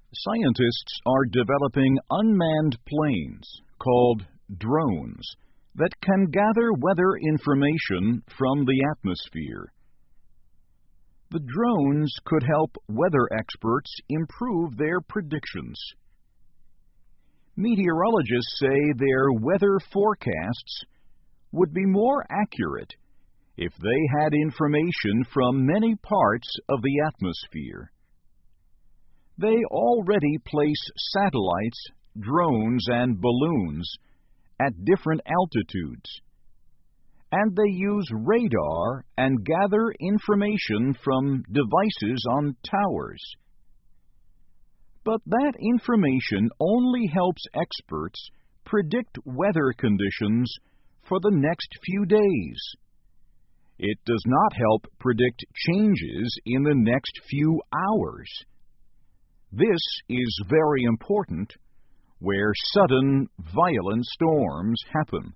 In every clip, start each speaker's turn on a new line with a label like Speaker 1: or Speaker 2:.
Speaker 1: Scientists are developing unmanned planes, called drones, that can gather weather information from the atmosphere. The drones could help weather experts improve their predictions. Meteorologists say their weather forecasts would be more accurate if they had information from many parts of the atmosphere. They already place satellites, drones, and balloons at different altitudes, and they use radar and gather information from devices on towers. But that information only helps experts predict weather conditions for the next few days. It does not help predict changes in the next few hours. This is very important where sudden, violent storms happen.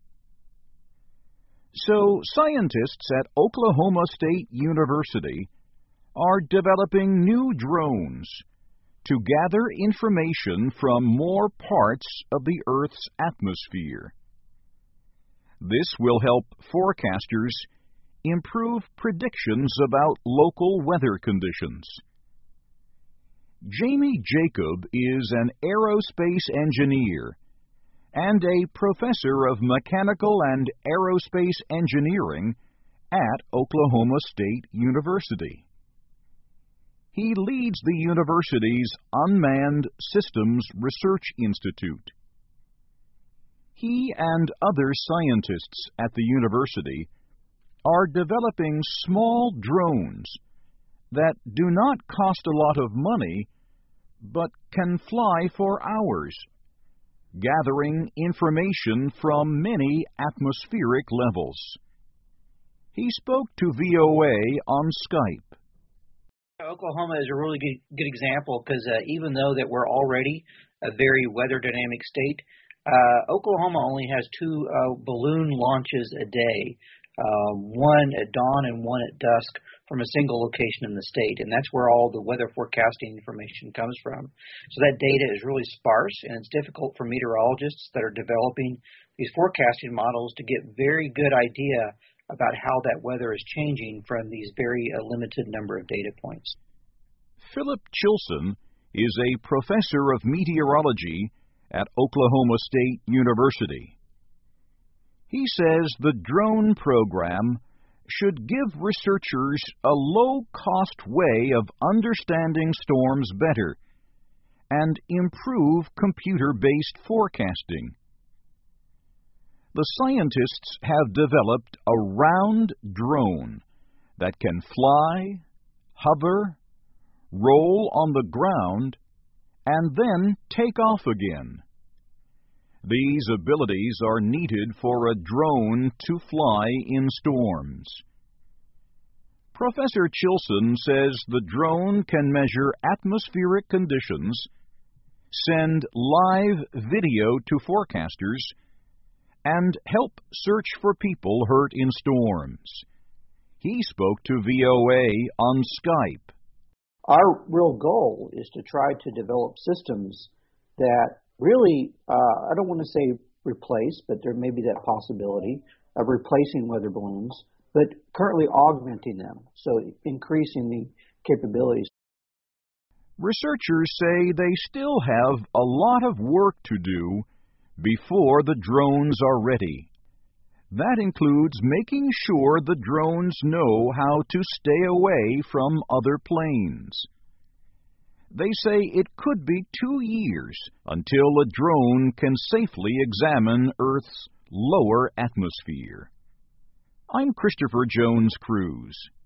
Speaker 1: So, scientists at Oklahoma State University are developing new drones to gather information from more parts of the Earth's atmosphere. This will help forecasters improve predictions about local weather conditions. Jamie Jacob is an aerospace engineer and a professor of mechanical and aerospace engineering at Oklahoma State University. He leads the university's Unmanned Systems Research Institute. He and other scientists at the university are developing small drones that do not cost a lot of money, but can fly for hours, gathering information from many atmospheric levels. He spoke to VOA on Skype.
Speaker 2: Oklahoma is a really good example because even though that we're already a very weather dynamic state, Oklahoma only has two balloon launches a day, one at dawn and one at dusk from a single location in the state, and that's where all the weather forecasting information comes from. So that data is really sparse, and it's difficult for meteorologists that are developing these forecasting models to get very good idea about how that weather is changing from these very limited number of data points.
Speaker 1: Philip Chilson is a professor of meteorology at Oklahoma State University. He says the drone program should give researchers a low-cost way of understanding storms better and improve computer-based forecasting. The scientists have developed a round drone that can fly, hover, roll on the ground, and then take off again. These abilities are needed for a drone to fly in storms. Professor Chilson says the drone can measure atmospheric conditions, send live video to forecasters, and help search for people hurt in storms. He spoke to VOA on Skype.
Speaker 3: Our real goal is to try to develop systems that really, I don't want to say replace, but there may be that possibility of replacing weather balloons, but currently augmenting them, so increasing the capabilities.
Speaker 1: Researchers say they still have a lot of work to do before the drones are ready. That includes making sure the drones know how to stay away from other planes. They say it could be 2 years until a drone can safely examine Earth's lower atmosphere. I'm Christopher Jones Cruz.